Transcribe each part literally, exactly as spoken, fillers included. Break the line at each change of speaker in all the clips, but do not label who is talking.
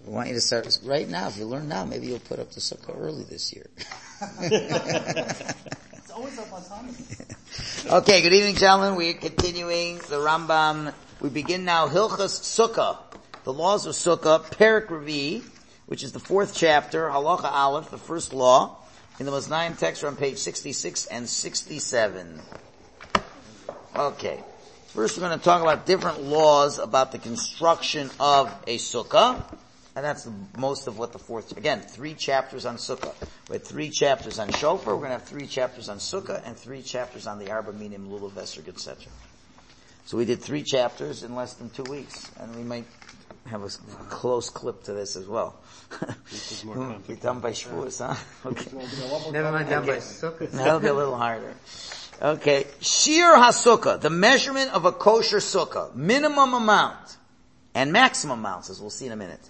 We want you to start right now. If you learn now, maybe you'll put up the sukkah early this year.
It's always up on time.
Okay, good evening, gentlemen. We're continuing the Rambam. We begin now Hilchas Sukkah, the laws of Sukkah, Perek Revi, which is the fourth chapter, Halacha Aleph, the first law, in the Maznaim text on page sixty-six and sixty-seven. Okay. First we're going to talk about different laws about the construction of a sukkah. And that's the, most of what the fourth, again, three chapters on sukkah. We had three chapters on shofar, we're going to have three chapters on sukkah, and three chapters on the Arba Minim, Lulav, Esrog, et cetera. So we did three chapters in less than two weeks, and we might have a close clip to this as well. Be done by Shavuos, huh? Okay.
Never mind done by sukkah.
That'll be a little harder. Okay. Shir HaSukkah, the measurement of a kosher sukkah, minimum amount, and maximum amounts, as we'll see in a minute.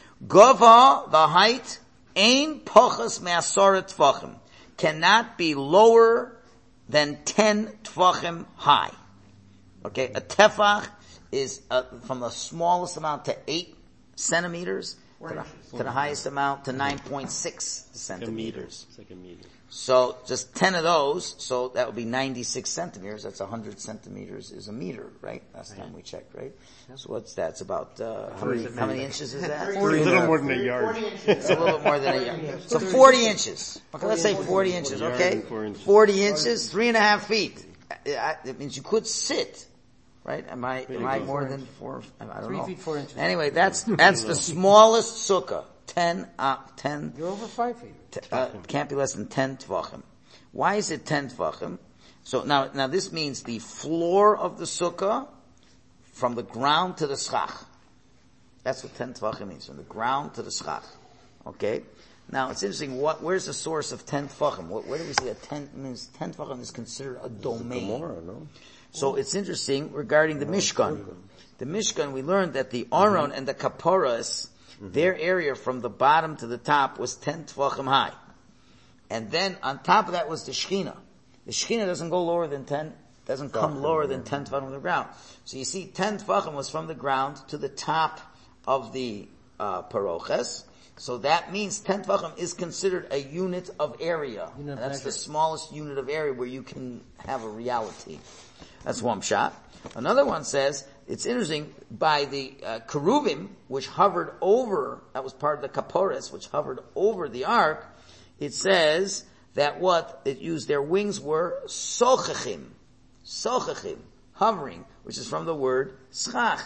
Gova, the height, ein pochas me'asara tvachim, cannot be lower than ten tvachim high. Okay, a tefach is uh, from the smallest amount to eight centimeters to the, to the highest amount to nine point six centimeters.
It's like a meter.
So just ten of those, so that would be ninety-six centimeters. That's one hundred centimeters is a meter, right? Last time we checked, right? So what's that? It's about, uh, how many, how many inches is that?
A little more than a yard.
It's a little more than a yard. So forty inches. Okay, let's say forty inches, okay? forty inches, three and a half feet. It means you could sit, right? Am I, am I more than four? I don't know.
Three feet, four inches.
Anyway, that's, that's the smallest sukkah. Ten, uh, ten.
You're over five feet.
T- uh, can't be less than ten tvachim. Why is it ten tvachim? So now, now this means the floor of the sukkah from the ground to the schach. That's what ten tvachim means, from the ground to the schach. Okay? Now it's interesting, what, where's the source of ten tvachim? What, where do we see that ten, means ten tvachim is considered a domain?
Gemara, no?
So it's interesting regarding the Mishkan. The Mishkan, we learned that the Aron and the Kaporas, their area from the bottom to the top was ten tvachim high. And then on top of that was the Shechina. The Shechina doesn't go lower than ten, doesn't come lower than ten tvachim from the ground. So you see ten tvachim was from the ground to the top of the uh, paroches. So that means ten tvachim is considered a unit of area. And that's the smallest unit of area where you can have a reality. That's one shot. Another one says, it's interesting, by the uh, Keruvim, which hovered over, that was part of the Kapores, which hovered over the ark, it says that what it used, their wings were sochachim, sochachim, hovering, which is from the word schach,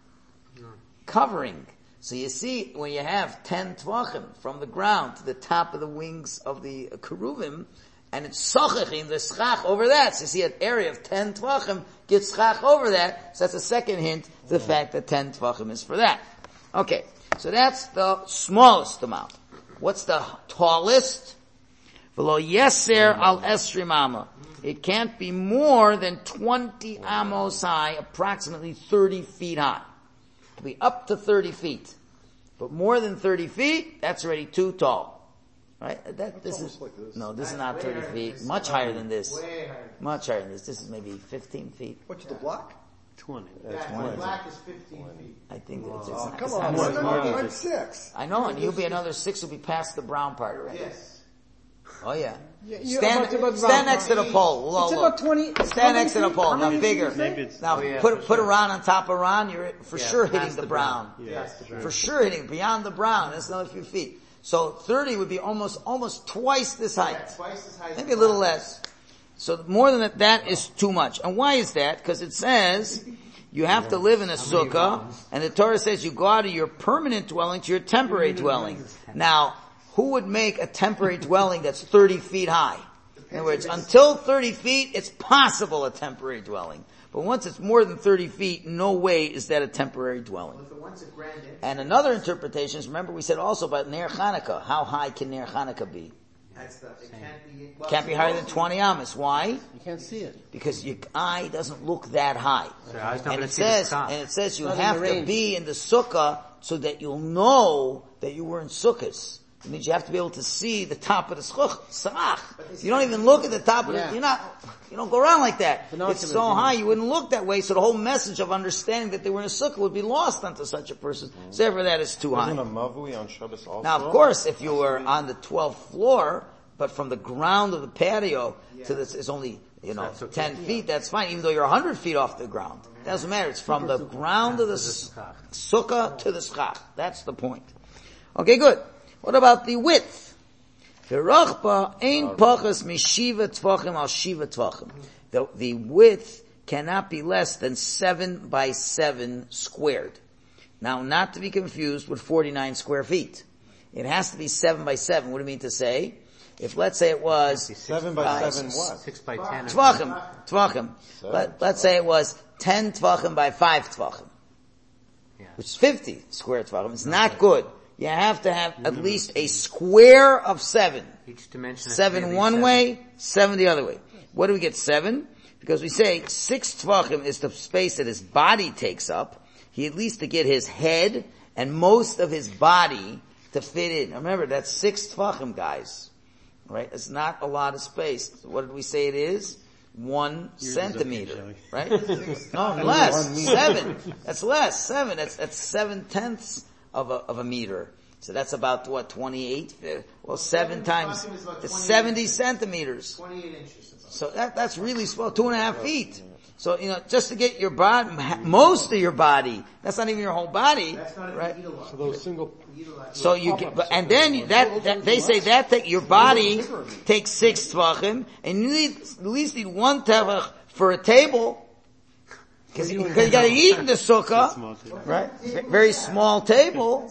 covering. So you see, when you have ten tvachim from the ground to the top of the wings of the uh, Keruvim, and it's sochachim, the schach over that. So you see an area of ten tvachim gets schach over that. So that's a second hint to the fact that ten tvachim is for that. Okay. So that's the smallest amount. What's the tallest? V'lo yeser al esrim amma. It can't be more than twenty amos high, approximately thirty feet high. It'll be up to thirty feet. But more than thirty feet, that's already too tall. Right? That, this is,
like this.
no, this is not thirty feet. Much higher than this. Much higher than this. This is maybe fifteen feet.
What's the block? Twenty.
Yeah, the black is fifteen feet.
I think it's, it's,
Oh,
it's
come
not,
on,
it's
it's
not-
like six.
I know, and you'll be another six will be past the brown part already.
Yes.
Oh yeah.
Yeah, you-
Stand,
about- about
stand
brown
next to the
part.
pole. Low,
It's
low.
about twenty. how
Stand
many
next to the
feet?
pole.
How
Now
many
bigger.
feet is
Maybe
it?
it's,
Now
oh, yeah,
put
for
put
sure.
Iran on top of Iran, you're for
Yeah,
sure hitting
past
the,
the
brown.
Yeah,
Yes,
for sure.
For sure hitting beyond the brown. That's another few feet. So thirty would be almost almost twice this height.
Yeah, twice as high as
Maybe
the
a little
black.
less. So more than that, that is too much. And why is that? Because it says you have to live in a sukkah, and the Torah says you go out of your permanent dwelling to your temporary dwelling. Now, who would make a temporary dwelling that's thirty feet high? In other words, until thirty feet, it's possible a temporary dwelling. But once it's more than thirty feet, no way is that a temporary dwelling.
If it wants a grand entrance,
And another interpretation is, remember we said also about Ner Chanukah. How high can Ner Chanukah be?
that's the, it can't be, well,
Can't be higher than twenty amos. Why?
You can't see it.
Because your eye doesn't look that high.
So I was not
And
gonna
it
see the
says,
sky.
and it says you
Not in
have
the
to
range.
be in the sukkah so that you'll know that you were in sukkahs. It means you have to be able to see the top of the schach. You don't even look at the top of
Yeah.
the, you're not, you don't go around like that.
Binoculars,
It's so
you
high, you wouldn't look that way, so the whole message of understanding that they were in a sukkah would be lost onto such a person. So therefore that is too high.
Isn't a mavui on Shabbos also?
Now of course, if you were on the twelfth floor, but from the ground of the patio to this is only, you know, ten feet, that's fine, even though you're a hundred feet off the ground. It doesn't matter, it's from the ground of the s- sukkah to the schach. That's the point. Okay, good. What about the width? The rachba ain't pachas mishiva tvachim al shiva tvachim. The, the width cannot be less than seven by seven squared. Now, not to be confused with forty-nine square feet. It has to be seven by seven. What do you mean to say? If let's say it was
Seven by
uh,
seven what?
Six by ten.
tvachim, tvachim. Let, let's say it was ten tvachim by five tvachim,
Yeah.
which is fifty square tvachim. It's not good. You have to have at least a square of seven.
Each dimension. has to be
Seven
at least
one
seven.
way, seven the other way. What do we get seven? Because we say six tvachim is the space that his body takes up. He at least to get his head and most of his body to fit in. Remember, that's six tvachim, guys. Right? It's not a lot of space. What did we say it is? One centimeter. Right? No, less. Seven. That's less. Seven. That's, that's seven tenths of a, of a meter. So that's about what, twenty-eight? Well, seven times, it's seventy centimeters.
twenty-eight inches.
So that, that's really small, two and a half feet. So, you know, just to get your body, most of your body, that's not even your whole body,
That's not
right?
even utilize.
So those single,
Utilize.
So you get, but, and then you, that, that, they say that take, your body takes six tvachim, and you need, at least need one tevach for a table, because you, 'cause you gotta eat in the sukkah, right? Very small table,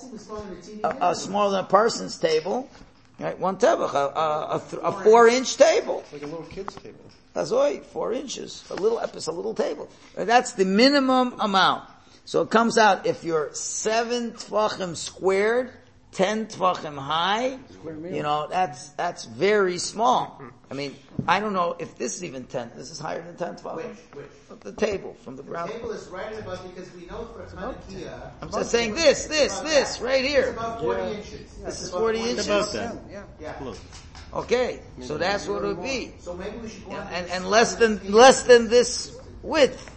a, a smaller than a person's table, right? One tevach, a, a, a, th- a four inch table.
Like a little kid's table.
That's right, four inches, a little, it's a little table. That's the minimum amount. So it comes out, if you're seven tvachim squared, ten tvachim high, you know, that's, that's very small. I mean, I don't know if this is even ten, this is higher than ten tvachim.
Which, which?
The table, from the
The
ground.
table is right above because we know for Hanukkah.
I'm just saying this, this, this, right
It's
here.
about forty inches.
This is
About
forty inches?
about that.
Yeah.
Okay, so that's what it would be.
So maybe we should go on
And, and less than, less than this width.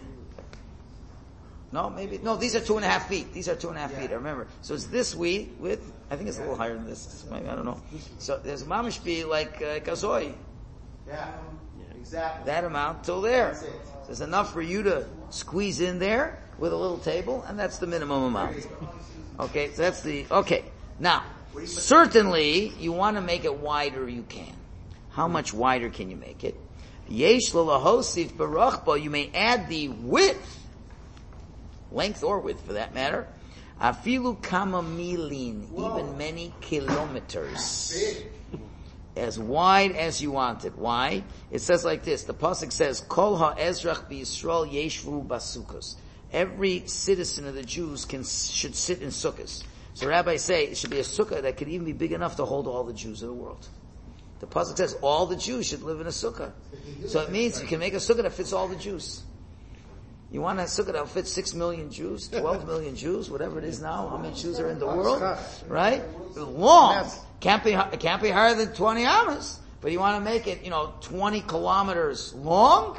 No, maybe, no, these are two and a half feet. These are two and a half feet, I remember. So it's this width, width, I think it's a little higher than this, maybe, I don't know. So there's mamish be like, uh, kazoi.
Yeah. Exactly.
That amount till there.
That's it.
So there's enough for you to squeeze in there with a little table, and that's the minimum amount. Okay, so that's the, okay. Now, certainly, you want to make it wider, you can. How much wider can you make it? Yesh l'lahosif barachba, you may add the width, length or width for that matter, afilu kama milin, even many kilometers. As wide as you want it. Why? It says like this, the pasuk says, Kol ha'ezrach b'Yisrael yeshvu basukos. Every citizen of the Jews can, should sit in sukkahs. So rabbis say it should be a sukkah that could even be big enough to hold all the Jews of the world. The pasuk says all the Jews should live in a sukkah. So it means you can make a sukkah that fits all the Jews. You want a sukkah that will fit six million Jews, twelve million Jews, whatever it is now, how many Jews are in the world, right? Long. Can't be, it can't be higher than twenty amas, but you want to make it, you know, twenty kilometers long?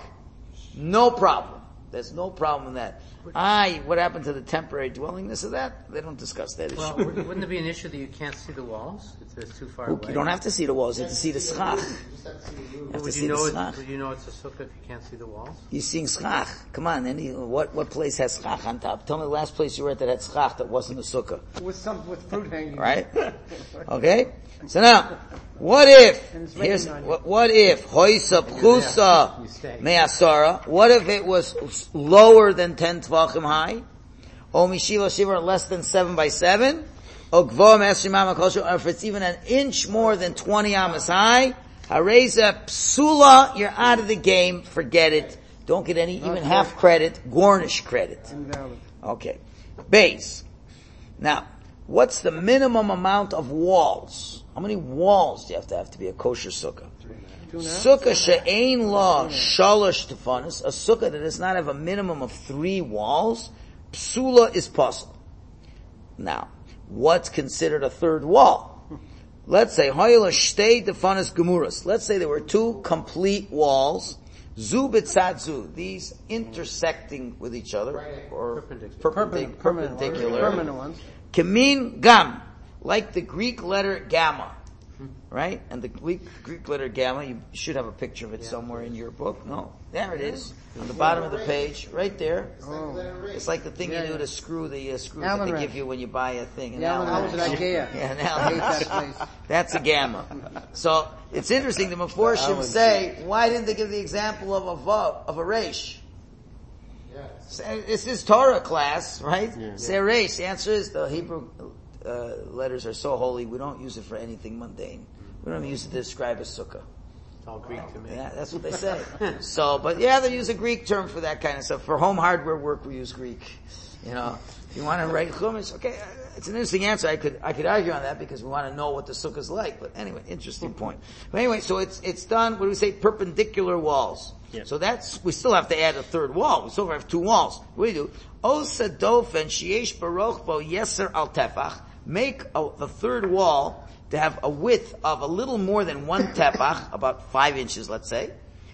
No problem. There's no problem in that. Ah, what happened to the temporary dwellingness of that? They don't discuss that issue.
Well, wouldn't wouldn't there be an issue that you can't see the walls if it's too far away?
You don't have to see the walls, you have to see the schach. You have to
Would
see
you
the
know?
schach.
It, would you know it's a sukkah if you can't see the walls?
You're seeing schach. Come on, any, what, what place has schach on top? Tell me the last place you were at that had schach that wasn't a sukkah.
With some with fruit hanging.
Right? Okay? So now, what if,
And it's
here's,
raining on you.
what, what if, hoisa pchusa
You stay.
me'asara, what if it was lower than ten tvachim high? O mishiva shiva, less than seven by seven? O gvo me'asrim amakoshu, or if it's even an inch more than twenty amas high? Hareza psula, you're out of the game, forget it. Don't get any, even half credit, Gornish credit. Okay. Base. Now, what's the minimum amount of walls? How many walls do you have to have to be a kosher sukkah? Sukkah she'ein la shalosh tefanis, a sukkah that does not have a minimum of three walls, psula is possible. Now, what's considered a third wall? let's say, hoyla shtei defanas gemuras. Let's say there were two complete walls, zu b'tzad, these intersecting with each other, or perpendicular,
Permanent,
perpendicular.
permanent ones.
Kemin gam, like the Greek letter gamma, right? And the Greek, Greek letter gamma, you should have a picture of it somewhere in your book. No, there it is, on the bottom of the page, right there.
Oh.
It's like the thing
Yeah,
you do
yeah.
to screw the uh, screws
Allen
that they
wrench.
give you when you buy a thing. An
Yeah,
Allen
I was
wrench.
at IKEA.
Yeah, an
I
Allen
hate that
wrench.
place.
That's a gamma. So it's interesting. The Meforshim say, why didn't they give the example of a vav, of a resh? Say- This is Torah class, right?
Yeah.
Say resh. The answer is the Hebrew uh, letters are so holy. We don't use it for anything mundane. We don't even use it to describe a sukkah.
It's all Greek to me.
Yeah, that's what they say. So, but yeah, they use a Greek term for that kind of stuff. For home hardware work, we use Greek. You know, if you want to write chumash, okay, it's an interesting answer. I could, I could argue on that because we want to know what the sukkah is like. But anyway, interesting point. But anyway, so it's, it's done, what do we say, perpendicular walls.
Yeah.
So that's, we still have to add a third wall. We still have two walls. What do you do? Osa dofen sheyesh baroch bo yeser al tefach. Make a, the third wall to have a width of a little more than one tefach, about five inches, let's say.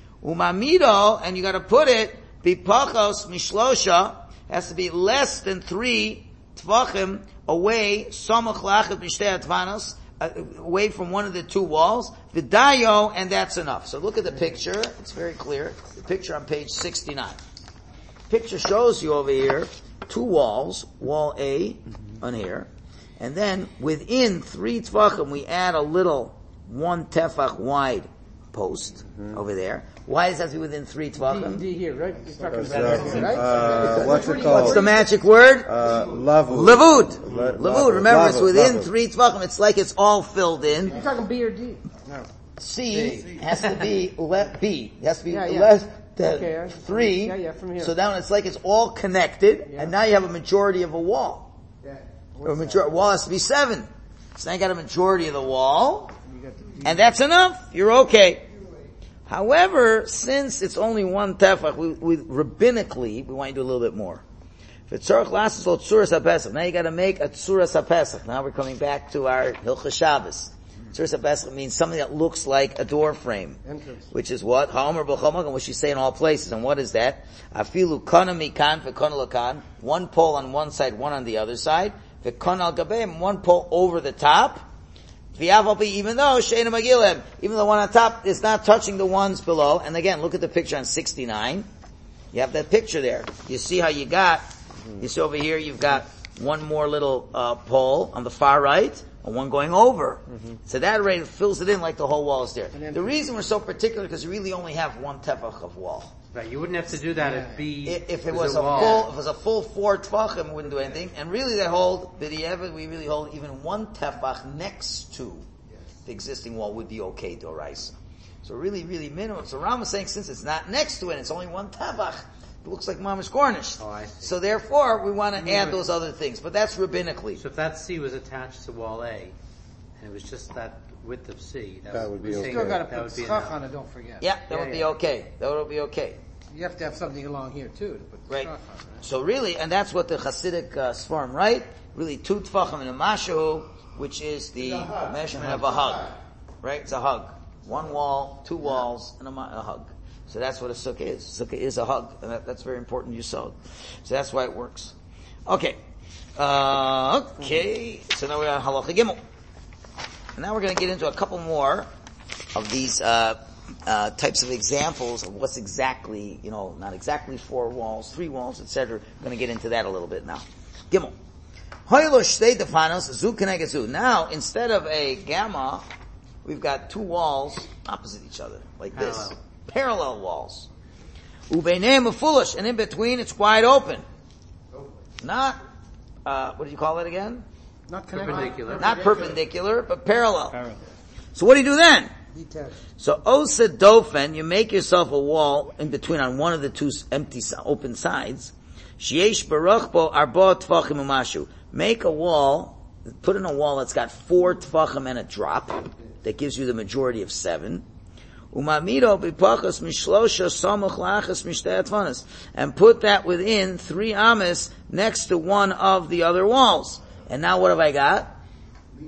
Umamido, and you gotta put it, bipachos mishlosha, has to be less than three tvachim away, samach lachet mishtei atvanos, away from one of the two walls, vidayo, and that's enough. So look at the picture, it's very clear. The picture on page sixty-nine. Picture shows you over here, two walls, wall A, on here, and then within three tvachim we add a little one tefach wide post mm-hmm. over there. Why does that have to be within three tvachim?
D, D here, right? You're talking
That's,
about
uh,
right?
uh, what's it
What's
called?
the magic word?
Uh, lavud.
Lavud.
La-
Lavud. Remember, it's
lavud,
within
lavud.
three tvachim. It's like it's all filled in.
You're talking B or D? No.
C has to be le- B. It has to be
Yeah, yeah.
less than
Okay, I-
three.
yeah, yeah, from here.
So now it's like it's all connected,
Yeah.
and now you have a majority of a wall.
Yeah.
Or a major- wall has to be seven. So now you got a majority of the wall,
You got the D.
and that's enough. You're okay. However, since it's only one tefach, we, we rabbinically we want you to do a little bit more. If it's tzorach lasos lo tzuras haPesach, now you got to make a tzuras haPesach. Now we're coming back to our Hilchos Shabbos. Tzuras haPesach means something that looks like a door frame,
Entrance.
which is what Ha'omer b'chomag, which you say in all places. And what is that? Afilu kana mikan v'kana lakan, one pole on one side, one on the other side. V'kana al gabeim, one pole over the top. Even though Sheina Magilem, even the one on top is not touching the ones below. And again, look at the picture on sixty-nine. You have that picture there. You see how you got, you see over here, you've got one more little uh, pole on the far right, and one going over. Mm-hmm. So that already fills it in like the whole wall is there. The reason we're so particular because we really only have one tefach of wall.
Right, you wouldn't have to do that if B
If, if it was
a
a
wall.
full, if it was a full four tefachim, it wouldn't do anything. And really, they hold b'di'evet. We really hold even one tefach next to the existing wall would be okay, doraisa. So really, really minimum. So Ram is saying since it's not next to it, it's only one tefach. It looks like mamish garnished.
Oh, I see.
So therefore, we want to add those other things. But that's rabbinically.
So if that C was attached to wall A, and it was just that width of C, that,
That would be
we
okay.
think
Still got to
that
put
would be
schach
enough.
on it, don't forget.
Yeah, that
Yeah,
would be
yeah.
okay. That would be okay.
You have to have something along here too to put the
Right.
schach on, right?
So really, and that's what the Hasidic uh, Sfarim, right? Really, two tefachim and a mashahu, which is the measurement of a hug. Right? It's a hug. One wall, two walls, and a, ma- a hug. So that's what a sukkah is. Sukkah is a hug, and that, that's very important in Yisod. So that's why it works. Okay. Uh, okay. So now we're on Halacha Gimel. And now we're going to get into a couple more of these uh, uh, types of examples of what's exactly, you know, not exactly four walls, three walls, et cetera. We're going to get into that a little bit now. Gimel. Now, instead of a gamma, we've got two walls opposite each other, like
Parallel.
this. Parallel walls. Ubeineim foolish, and in between it's wide open. Not, uh, what do you call it again?
Not connected.
Perpendicular.
Not perpendicular, but parallel. Parallel. So what do you do then?
Detached.
So osa dofen, you make yourself a wall in between on one of the two empty, open sides. Sheyesh baruchbo arba tfachim umashu. Make a wall, put in a wall that's got four tfachim and a drop. That gives you the majority of seven. Umamido bipachas mishlosha samuch lachas mishtei atvanas. And put that within three amas next to one of the other walls. And now what have I got?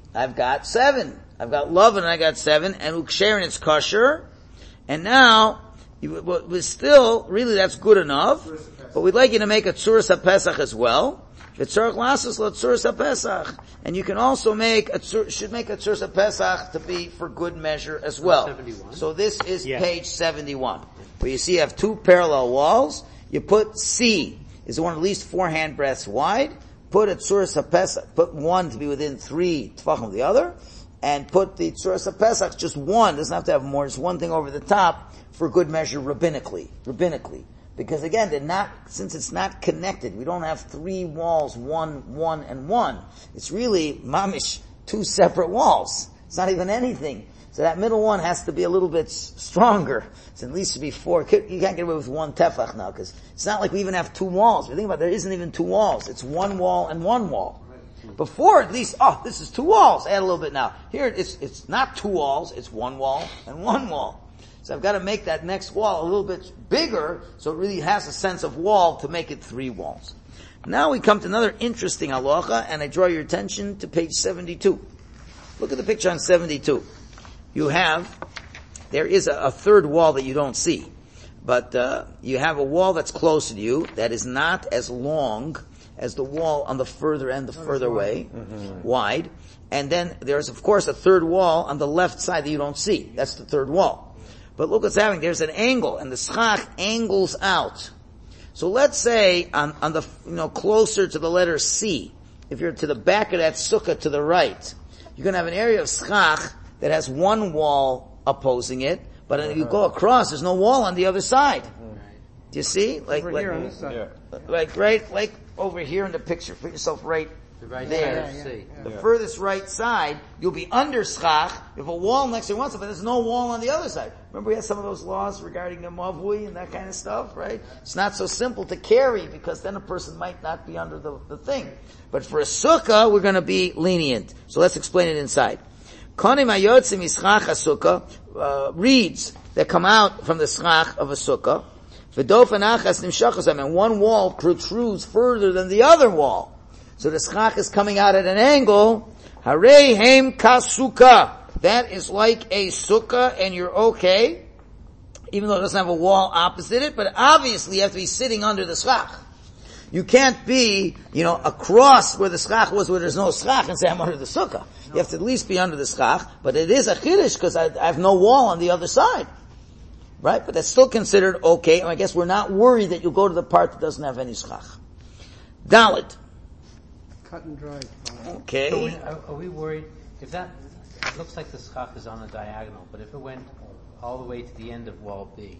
I've got seven. I've got Lovin and I got seven, and Uksher and it's kosher. And now, you, we're still, really that's good enough, but we'd like you to make a Tzuras HaPesach as well. V'tzorach lasos lo Tzuras HaPesach. And you can also make a, should make a Tzuras HaPesach to be for good measure as well.
seventy-one.
So this is
Yeah.
page seventy-one. Where you see you have two parallel walls. You put C, is the one at least four hand breadths wide. Put a Tzuras HaPesach, put one to be within three Tfachim of the other. And put the Tzuras HaPesach, just one, doesn't have to have more, just one thing over the top for good measure rabbinically, rabbinically. Because again, they're not, since it's not connected, we don't have three walls, one, one, and one. It's really, mamish, two separate walls. It's not even anything. So that middle one has to be a little bit stronger. It's at least to be four. You can't get away with one tefach now, because it's not like we even have two walls. If you think about it, there isn't even two walls. It's one wall and one wall. Before, at least, oh, this is two walls. Add a little bit now. Here, it's, it's not two walls, it's one wall and one wall. So I've got to make that next wall a little bit bigger, so it really has a sense of wall to make it three walls. Now we come to another interesting halacha, and I draw your attention to page seventy-two. Look at the picture on seventy-two. You have, there is a, a third wall that you don't see, but uh, you have a wall that's closer to you that is not as long as the wall on the further end, the further way, mm-hmm. wide. And then there's, of course, a third wall on the left side that you don't see. That's the third wall. But look what's happening. There's an angle, and the schach angles out. So let's say on, on the, you know, closer to the letter C, if you're to the back of that sukkah to the right, you're going to have an area of schach that has one wall opposing it, but if you go across, there's no wall on the other side. Do you see? Like,
Over
like,
here on this side.
Yeah.
like right, like over here in the picture. Put yourself right
The right
there.
side of C.
The
Yeah.
furthest right side, you'll be under schach. You have a wall next to one side, but there's no wall on the other side. Remember we had some of those laws regarding the mavui and that kind of stuff, right? It's not so simple to carry because then a person might not be under the, the thing. But for a sukkah, we're going to be lenient. So let's explain it inside. Konim hayotzim mischach hasukkah, uh, reeds that come out from the schach of a sukkah. V'dofen achas nimshachos, and one wall protrudes further than the other wall. So the schach is coming out at an angle. Harei heim kasukkah. That is like a sukkah, and you're okay, even though it doesn't have a wall opposite it, but obviously you have to be sitting under the schach. You can't be, you know, across where the schach was where there's no schach and say I'm under the sukkah. You have to at least be under the schach, but it is a chiddush because I, I have no wall on the other side. Right? But that's still considered okay, and I guess we're not worried that you'll go to the part that doesn't have any schach. Dalit.
Cut and dry.
Okay.
So we, are, are we worried if that, it looks like the schach is on a diagonal, but if it went all the way to the end of wall B?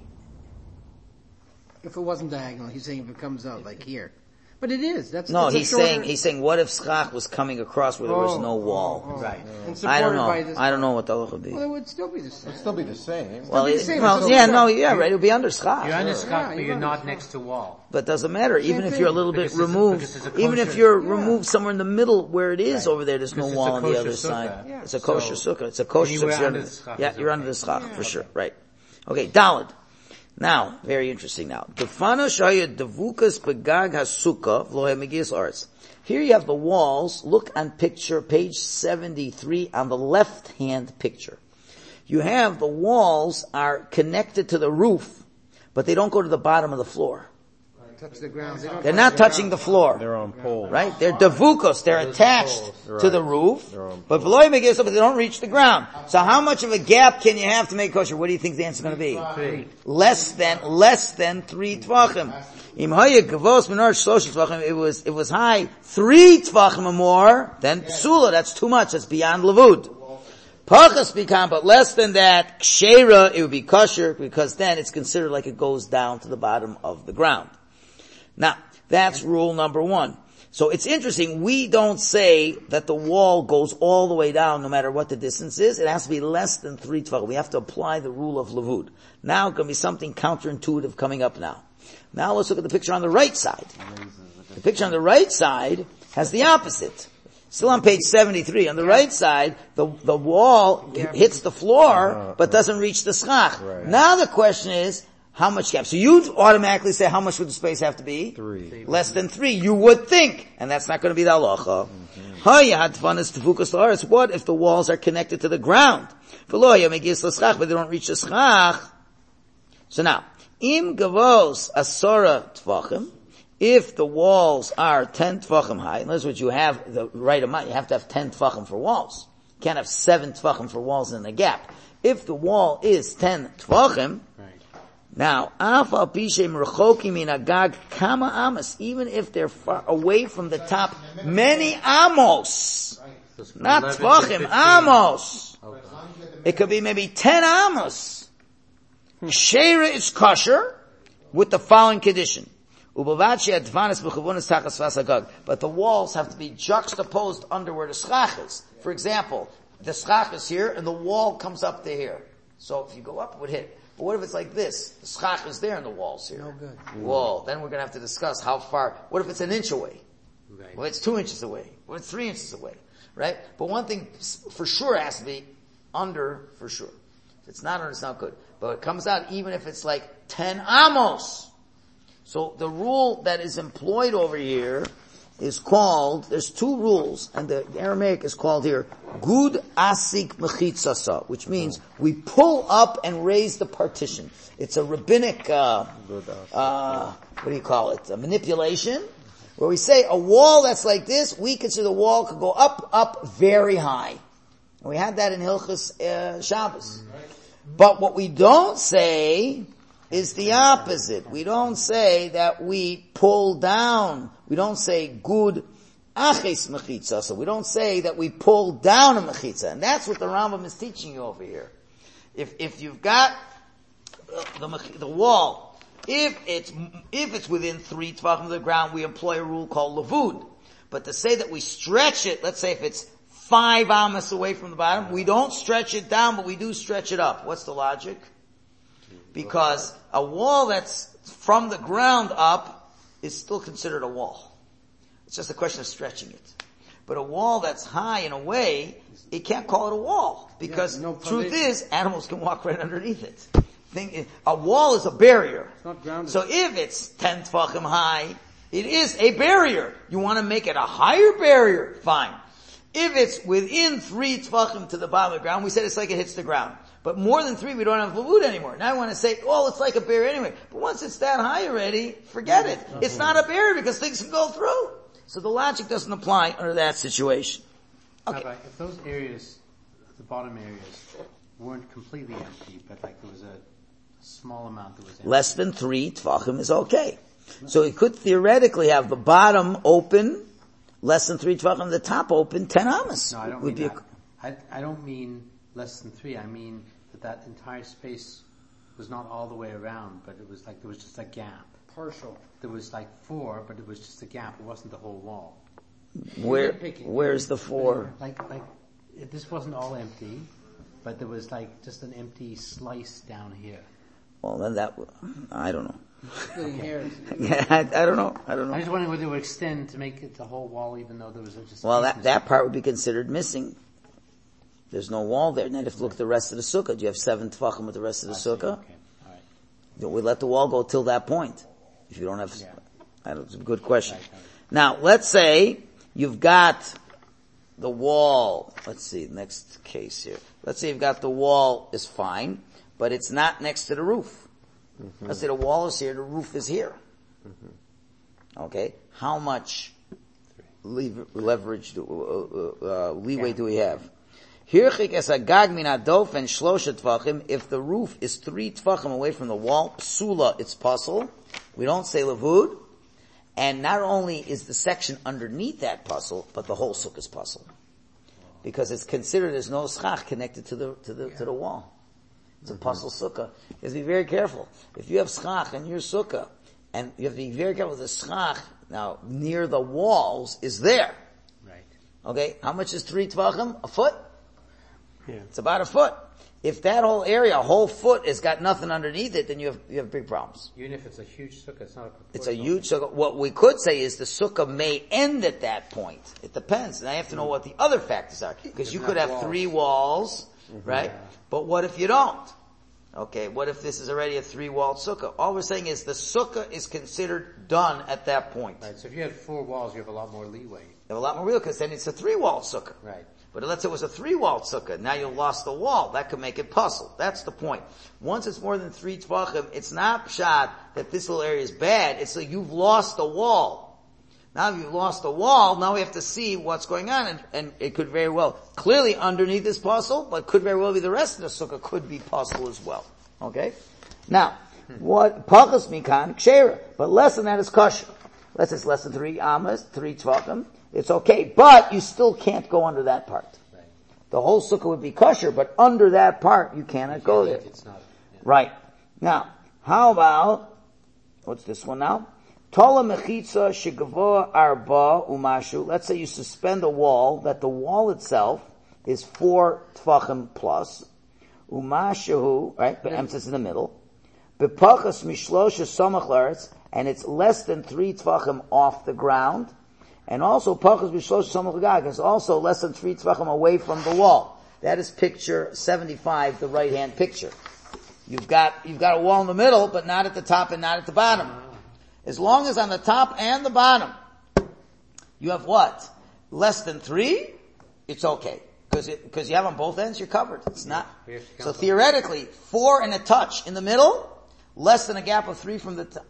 If it wasn't diagonal, he's saying if it comes out like here. But it is. That's
No,
that's a
he's
shorter-
saying, he's saying what if schach was coming across where there was
Oh,
no wall?
oh, oh.
Right.
And
I don't
supported by
know.
this-
I don't know what the halacha would be.
Well, it would still be the same.
It'd still be the same.
Well,
be the
it-
same.
well,
It's
yeah,
still-
no, yeah, right. It would be under schach.
You're under
Yeah,
schach, but
you're
you're
under
not
schach.
next to wall.
But it doesn't matter. Even if
thing.
you're a little bit
Because it's a-
removed,
because it's a
even if
kosher-
you're
Yeah.
removed somewhere in the middle where it is
Right.
over there, there's no
Because it's
wall
a
on the
kosher
other
sukkah.
side.
Yeah.
It's a kosher
So-
sukkah. It's a kosher
And you were
sukkah.
under the schach,
Yeah,
it's
you're
okay.
under the schach
Yeah,
for sure.
okay.
Right. Okay, Daled. Now, very interesting now. Defano shaya devukas begag hasukkah v'lo hemegis arts. Here you have the walls. Look on picture, page seventy-three, on the left-hand picture. You have the walls are connected to the roof, but they don't go to the bottom of the floor.
Touch the ground. They don't
They're
touch
not
the
touching
ground.
the floor.
They're on poles.
Right? They're devukos. They're
Those
attached
poles.
to the
Right.
roof.
They're on
But v'lo megis, but they don't reach the ground. So how much of a gap can you have to make kosher? What do you think the answer is going to be?
Three.
Less than, less than three tvachim. Im haya gavos minar shlosh tvachim. It was, it was high three tvachim or more. Then psula. That's too much. That's beyond lavud. Pachas become, but less than that, kshera, it would be kosher because then it's considered like it goes down to the bottom of the ground. Now, that's rule number one. So it's interesting, we don't say that the wall goes all the way down no matter what the distance is. It has to be less than three tvachim. We have to apply the rule of lavud. Now it's going to be something counterintuitive coming up now. Now let's look at the picture on the right side. The picture on the right side has the opposite. Still on page seventy-three. On the right side, the, the wall hits the floor, but doesn't reach the schach.
Right.
Now the question is, how much gap? So you'd automatically say, how much would the space have to be?
Three.
Less than three, you would think. And that's not going to be the halacha. Mm-hmm. What if the walls are connected to the ground? But they don't reach the schach. So now, im gavos asora tvachim, if the walls are ten tvachim high, in other words, you have the right amount, you have to have ten tvachim for walls. You can't have seven tvachim for walls in a gap. If the wall is ten tvachim,
Right.
now, afal pishem rechokim min agag kama amos, even if they're far away from the top, many amos,
So it's from
not
eleven to
tvachim,
fifteen.
amos.
Okay.
It could be maybe ten amos. Shera is kosher with the following condition. But the walls have to be juxtaposed under where the schach is. For example, the schach is here and the wall comes up to here. So if you go up, it would hit. But what if it's like this? The schach is there and the wall's here.
No good.
Whoa, then we're going to have to discuss how far. What if it's an inch away?
Right.
Well, it's two inches away. Well, it's three inches away. Right? But one thing for sure has to be under for sure. If it's not under, it's not good. But it comes out even if it's like ten amos. So the rule that is employed over here is called, there's two rules, and the Aramaic is called here, gud asik mechitzasa, which means we pull up and raise the partition. It's a rabbinic, uh, uh, what do you call it, a manipulation, where we say a wall that's like this, we consider the wall could go up, up very high. And we had that in Hilchos uh, Shabbos. But what we don't say is the opposite. We don't say that we pull down. We don't say good aches mechitza. So we don't say that we pull down a mechitza. And that's what the Rambam is teaching you over here. If, if you've got the, the wall, if it's, if it's within three tvachim of the ground, we employ a rule called lavud. But to say that we stretch it, let's say if it's five amos away from the bottom, we don't stretch it down, but we do stretch it up. What's the logic? Because a wall that's from the ground up is still considered a wall. It's just a question of stretching it. But a wall that's high and away, you can't call it a wall. Because
Yeah, no
truth
foundation.
is, animals can walk right underneath it. Thing, a wall is a barrier.
It's not grounded.
So if it's ten tefachim high, it is a barrier. You want to make it a higher barrier? Fine. If it's within three tefachim to the bottom of the ground, we said it's like it hits the ground. But more than three, we don't have lavud anymore. Now I want to say, oh, it's like a barrier anyway. But once it's that high already, forget it. It's not a barrier because things can go through. So the logic doesn't apply under that situation. Okay.
Rabbi, if those areas, the bottom areas, weren't completely empty, but like there was a small amount that was empty.
Less than three tefachim is okay. So it could theoretically have the bottom open, less than three tefachim, the top open, ten amos.
No, I don't
Would
mean
be
that. I, I don't mean less than three. I mean that that entire space was not all the way around, but it was like there was just a gap.
Partial.
There was like four, but it was just a gap. It wasn't the whole wall.
A, where, where's the four?
Like, like, it, this wasn't all empty, but there was like just an empty slice down here.
Well, then that, I don't know.
Splitting hairs.
Yeah, I, I don't know. I don't
I'm
know.
just wondering whether it would extend to make it the whole wall, even though there was just.
Well, that,
pieces.
that part would be considered missing. There's no wall there. And then if you look at the rest of the sukkah, do you have seven tefachim with the rest of the
I see,
sukkah?
okay. All right.
Don't we let the wall go till that point? If you don't have,
Yeah.
I don't, it's a good question.
Right, right.
Now, let's say you've got the wall, let's see, next case here. Let's say you've got the wall is fine, but it's not next to the roof. Mm-hmm. Let's say the wall is here, the roof is here. Mm-hmm. Okay? How much lever- leverage, do, uh, uh, leeway
Yeah.
do we have? Hirchik es agag min adof and shlosha tvachim. If the roof is three tvachim away from the wall, psula, it's puzzle. We don't say lavud. And not only is the section underneath that puzzle, but the whole sukkah is puzzle. Because it's considered there's no schach connected to the, to the, to the wall. It's a puzzle sukkah. You have to be very careful. If you have schach in your sukkah, and you have to be very careful, the schach, now, near the walls is there.
Right.
Okay? How much is three tvachim? A foot?
Yeah.
It's about a foot. If that whole area, a whole foot, has got nothing underneath it, then you have, you have big problems.
Even if it's a huge sukkah, it's not a
It's a
proportional.
huge sukkah. What we could say is the sukkah may end at that point. It depends. And I have to know what the other factors are. Because you could have three walls, right? But what if you don't? Okay, what if this is already a three-walled sukkah? All we're saying is the sukkah is considered done at that point.
Right, so if you had four walls, you have a lot more leeway.
You have a lot more real, because then it's a three-walled sukkah.
Right.
But let's say it was a three-walled sukkah. Now you lost the wall. That could make it puzzle. That's the point. Once it's more than three tvachim, it's not pshat that this little area is bad. It's like you've lost the wall. Now you've lost the wall, now we have to see what's going on, and, and it could very well, clearly underneath this puzzle, but could very well be the rest of the sukkah could be puzzle as well. Okay? Now, what, pachas mikan kshera, but less than that is kosher. Let's say it's less than three amas, three tvachim, it's okay, but you still can't go under that part.
Right.
The whole sukkah would be kosher, but under that part you cannot go there.
It's not, yeah.
Right. Now, how about, what's this one now? Tola mechitza shegavoa arba umashu. Let's say you suspend a wall, that the wall itself is four tfachim plus. Umashu, right, but emphasis in the middle. Bepachas mishlosha somach laretz, and it's less than three tfachim off the ground. And also, pachas mishlosha somach lagag, it's also less than three tfachim away from the wall. That is picture seventy-five, the right hand picture. You've got, you've got a wall in the middle, but not at the top and not at the bottom. As long as on the top and the bottom, you have what? Less than three, it's okay. Because it, because you have on both ends, you're covered. It's not. So theoretically, four and a touch in the middle, less than a gap of three from the top.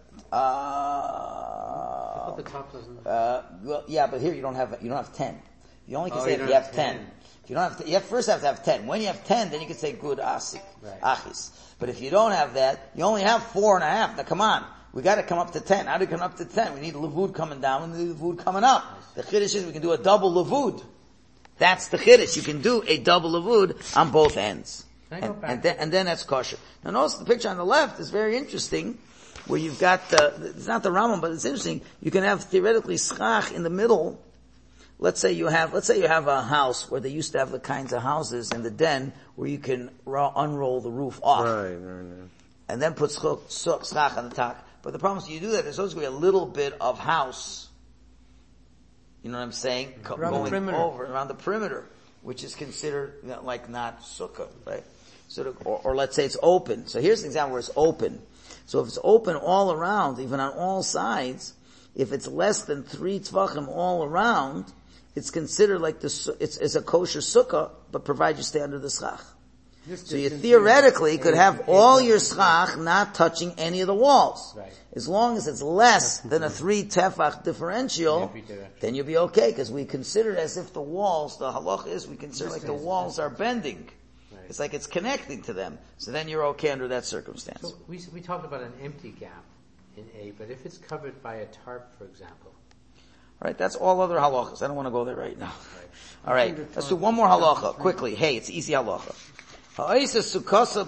Uh,
the top doesn't.
Uh, well, yeah, but here you don't have, you don't have ten. You only can
Oh,
say
you
if you have
have
ten.
ten.
If you don't have, t- you have first have to have ten. When you have ten, then you can say good asik,
Right.
achis. But if you don't have that, you only have four and a half. Now come on. We gotta come up to ten. How do we come up to ten? We need levud coming down and the levud coming up. The chiddush is we can do a double levud. That's the chiddush. You can do a double levud on both ends.
Can I go
And,
back?
and, then, and then that's kosher. Now notice the picture on the left is very interesting, where you've got, uh, it's not the Rambam, but it's interesting. You can have theoretically schach in the middle. Let's say you have, let's say you have a house where they used to have the kinds of houses in the den where you can ro- unroll the roof off.
Right, right, right.
And then put schach on the top. But the problem is you do that, there's always going to be a little bit of house, you know what I'm saying?
Around the
Going
perimeter.
over, around the perimeter, which is considered, you know, like not sukkah, right? So, the, or, or let's say it's open. So here's an example where it's open. So if it's open all around, even on all sides, if it's less than three tvachim all around, it's considered like the, it's, it's a kosher sukkah, but provided you stay under the schach. So you theoretically could have all your schach not touching any of the walls.
Right.
As long as it's less than a three tefach differential, then you'll be okay, because we consider it as if the walls, the halach is, we consider like the walls are bending.
Right.
It's like it's connecting to them. So then you're okay under that circumstance.
So we we talked about an empty gap in A, but if it's covered by a tarp, for example.
Alright, that's all other halachas. I don't want to go there right now. Alright, let's do one more halacha, quickly. Hey, it's easy halacha. Let's say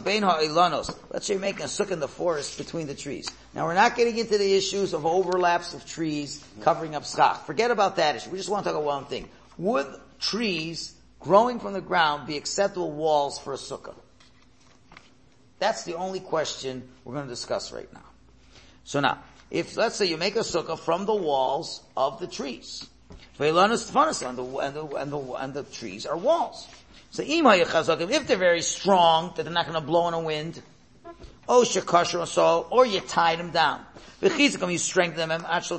you're making a sukkah in the forest between the trees. Now we're not getting into the issues of overlaps of trees covering up schach. Forget about that issue. We just want to talk about one thing. Would trees growing from the ground be acceptable walls for a sukkah? That's the only question we're going to discuss right now. So now, if let's say you make a sukkah from the walls of the trees, and the, and the, and the, and the trees are walls. So if they're very strong, that they're not going to blow in a wind, or you tied them down. You strengthen them, so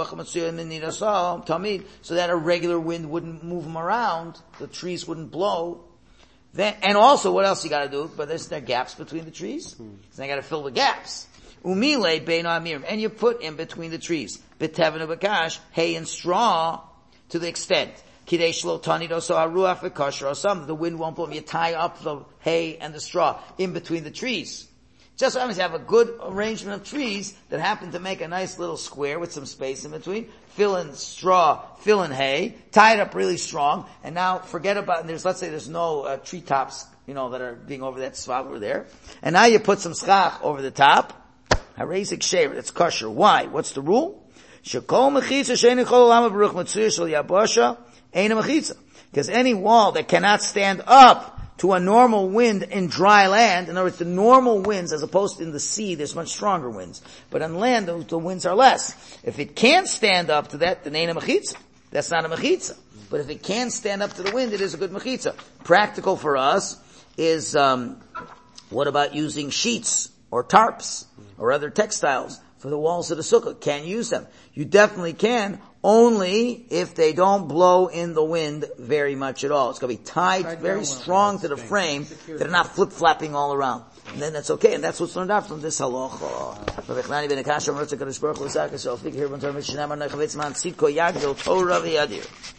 that a regular wind wouldn't move them around, the trees wouldn't blow. Then, and also, what else you gotta do? But there's there gaps between the trees, so you gotta fill the gaps. Umile beino amirim, and you put in between the trees, b'tevenu b'kash, hay and straw, to the extent. Kidei shlo tanido so haruach v'kosher osam, the wind won't blow. You tie up the hay and the straw in between the trees. Just so happens you have a good arrangement of trees that happen to make a nice little square with some space in between. Fill in straw, fill in hay, tie it up really strong, and now forget about, and there's, let's say there's no uh, treetops, you know, that are being over that spot over there. And now you put some schach over the top. Harezik shever, that's kosher. Why? What's the rule? Shekol mechitza she'ein chol olam b'ruch mitzuyah shel yabasha ein mechitza. Because any wall that cannot stand up to a normal wind in dry land, in other words, the normal winds, as opposed to in the sea, there's much stronger winds. But on land, the, the winds are less. If it can't stand up to that, then ain't a mechitza. That's not a mechitza. But if it can stand up to the wind, it is a good mechitza. Practical for us is, um, What about using sheets or tarps or other textiles for the walls of the sukkah? Can you use them? You definitely can, only if they don't blow in the wind very much at all. It's going to be tied
Tied
very
down
strong
well.
to the frame,
Secure
that are not flip-flapping all around. And then that's okay, and that's what's learned out from this halacha. Rabbi Chanani ben Akasha, Baruch HaKadosh Baruch Hu, Zaka, so I'll figure here, when Torah Mishnah, Marnei Chavetz Man, Tzidko Yagdil, Torah V'Yadir.